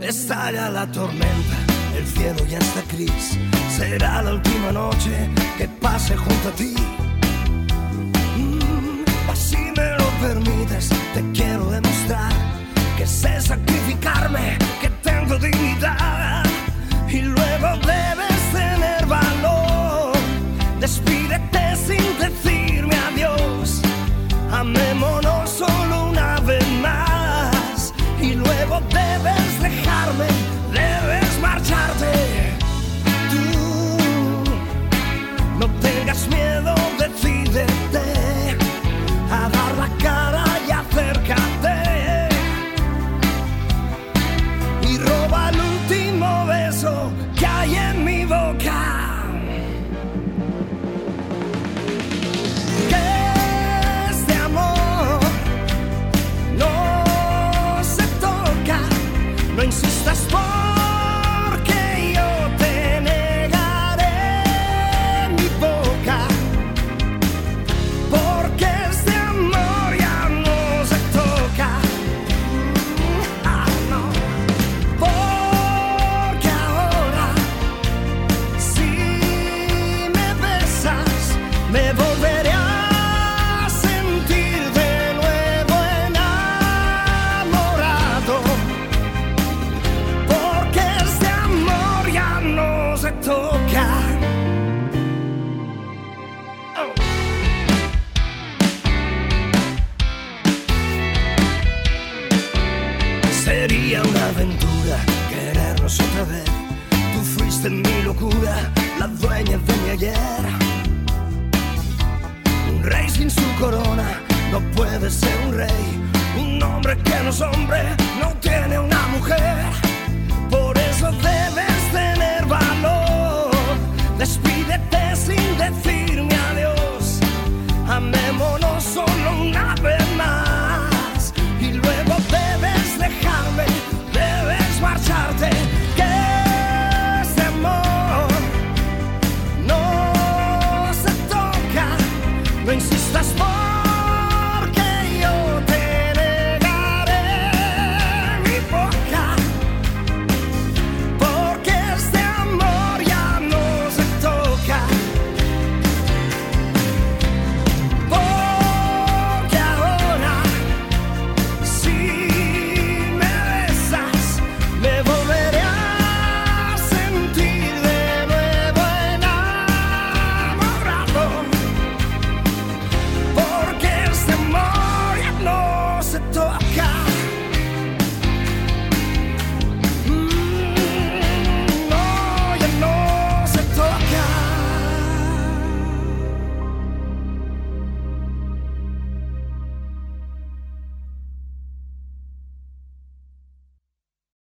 estalla la tormenta, el cielo ya está gris. Será la última noche que pase junto a ti. Si me lo permites, te quiero demostrar que sé sacrificarme, que tengo dignidad. Y luego debes tener valor. Despídete sin decirme adiós. Amémonos solo una vez más. Y luego debes dejarme, debes marcharte. Tú no tengas miedo, decídete a dar la cara y acércate. Y roba el último beso que hay en mi boca. No insistas porque yo te negaré mi boca, porque este amor ya no se toca. No. Porque ahora si me besas me volveré a sentir de nuevo enamorado. Toca. Oh. Sería una aventura querernos otra vez. Tú fuiste mi locura, la dueña de mi ayer. Un rey sin su corona no puede ser un rey. Un hombre que no es hombre